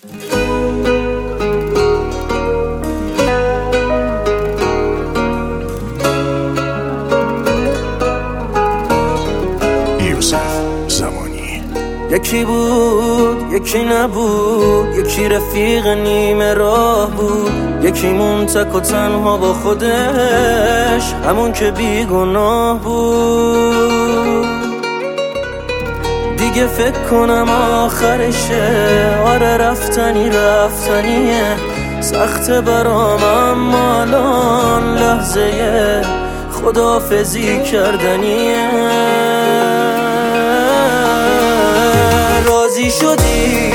یکی بود یکی نبود، یکی رفیق نیمه راه بود، یکی مون تک و تنها با خودش، همون که بیگناه بود. دیگه فکر کنم آخرشه، آره رفتنیه، سخته برام اما الان لحظه خداحافظی کردنیه. راضی شدی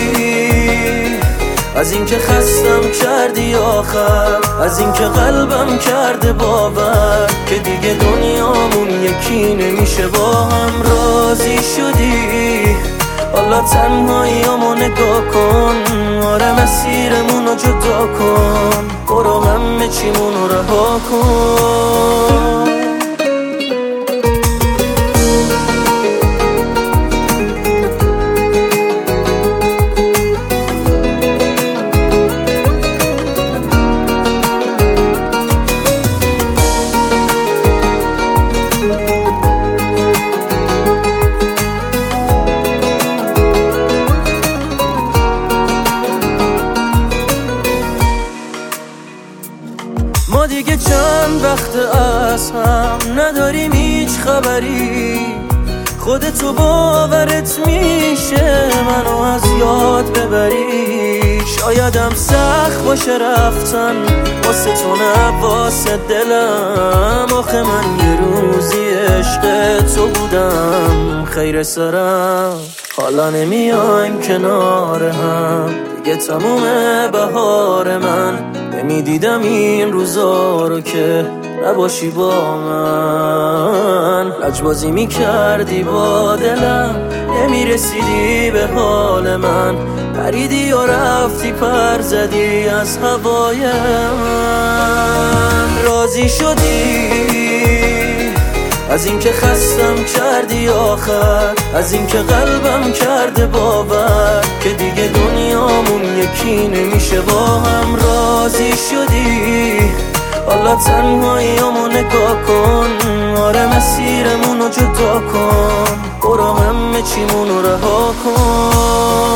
از اینکه خستم کردی آخر، از اینکه قلبم کرده باور که دیگه دنیامون یکی نمیشه با هم. راضی شدی حالا تنهاییامو نگاه کن، آره مسیرمونو جدا کن، برو همه چیمونو رها کن. ما دیگه چند وقت از هم نداریم هیچ خبری، خودتو باورت میشه منو از یاد ببری. شایدم سخت باشه رفتن واسه تو نه واسه دلم، آخه من یه روزی عشق تو بودم خیر سرم. حالا نمیایم کنار هم دیگه، تموم بهار من، نمیدیدم این روزا رو که نباشی با من. لجبازی میکردی با دلم، نمیرسیدی به حال من، پریدی و رفتی پر زدی از هوای من. راضی شدی از اینکه خستم کردی آخر، از اینکه قلبم کرده باور که دیگه دنیامون یکی نمیشه با هم. راضی شدی حالا تنهاییامو نگاه کن، آره مسیرمونو جدا کن، برو همه چیمونو رها کن.